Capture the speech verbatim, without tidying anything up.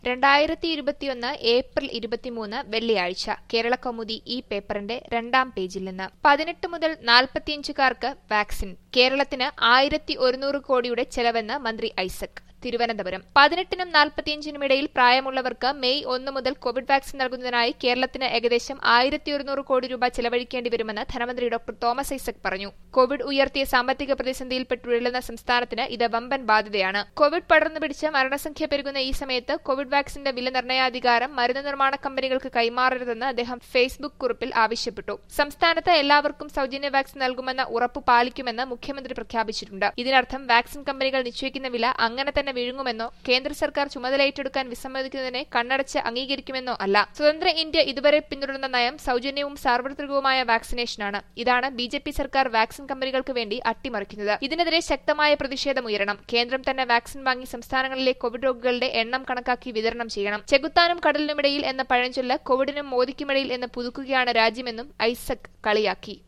രണ്ടായിരത്തി ഇരുപത്തിയൊന്ന് ഏപ്രിൽ ഇരുപത്തിമൂന്ന് വെള്ളിയാഴ്ച കേരളകൗമുദി ഈ പേപ്പറിന്റെ രണ്ടാം പേജിൽ നിന്ന് പതിനെട്ട് മുതൽ നാൽപ്പത്തിയഞ്ചുകാർക്ക് വാക്സിൻ കേരളത്തിന് ആയിരത്തി ഒരുന്നൂറ് കോടിയുടെ ചെലവെന്ന് മന്ത്രി ഐസക് തിരുവനന്തപുരം പതിനെട്ടിനും നാൽപ്പത്തിയഞ്ചിനുമിടയിൽ പ്രായമുള്ളവർക്ക് മെയ് ഒന്ന് മുതൽ കോവിഡ് വാക്സിൻ നൽകുന്നതിനായി കേരളത്തിന് ഏകദേശം ആയിരത്തി ഒരുന്നൂറ് കോടി രൂപ ചെലവഴിക്കേണ്ടി വരുമെന്ന് ധനമന്ത്രി ഡോക്ടർ തോമസ് ഐസക് പറഞ്ഞു. കോവിഡ് ഉയർത്തിയ സാമ്പത്തിക പ്രതിസന്ധിയിൽപ്പെട്ടുഴലുന്ന സംസ്ഥാനത്തിന് ഇത് വമ്പൻ ബാധ്യതയാണ്. കോവിഡ് പടർന്നു പിടിച്ച് മരണസംഖ്യ പെരുകുന്ന ഈ സമയത്ത് കോവിഡ് വാക്സിന്റെ വില നിർണ്ണയാധികാരം മരുന്ന് നിർമ്മാണ കമ്പനികൾക്ക് കൈമാറരുതെന്ന് അദ്ദേഹം ഫേസ്ബുക്ക് കുറിപ്പിൽ ആവശ്യപ്പെട്ടു. സംസ്ഥാനത്ത് എല്ലാവർക്കും സൌജന്യ വാക്സിൻ നൽകുമെന്ന ഉറപ്പ് പാലിക്കുമെന്ന് മുഖ്യമന്ത്രി പ്രഖ്യാപിച്ചിട്ടുണ്ട്. ഇതിനർത്ഥം വാക്സിൻ കമ്പനികൾ നിശ്ചയിക്കുന്ന വില അങ്ങനെ തന്നെ വിഴുങ്ങുമെന്നോ കേന്ദ്ര സർക്കാർ ചുമതല ഏറ്റെടുക്കാൻ വിസമ്മതിക്കുന്നതിനെ കണ്ണടച്ച് അംഗീകരിക്കുമെന്നോ അല്ല. സ്വതന്ത്ര ഇന്ത്യ ഇതുവരെ പിന്തുടരുന്ന നയം സൌജന്യവും സാർവത്രികവുമായ വാക്സിനേഷനാണ്. ഇതാണ് ബി ജെ പി സർക്കാർ വാക്സിൻ കമ്പനികൾക്ക് വേണ്ടി അട്ടിമറിക്കുന്നത്. ഇതിനെതിരെ ശക്തമായ പ്രതിഷേധമുയരണം. കേന്ദ്രം തന്നെ വാക്സിൻ വാങ്ങി സംസ്ഥാനങ്ങളിലെ കോവിഡ് രോഗികളുടെ എണ്ണം കണക്കാക്കി വിതരണം ചെയ്യണം. ചെകുത്താനും കടലിനുമിടയിൽ എന്ന പഴഞ്ചൊല്ല് കോവിഡിനും മോദിക്കുമിടയിൽ എന്ന് പുതുക്കുകയാണ് രാജ്യമെന്നും ഐസക് കളിയാക്കി.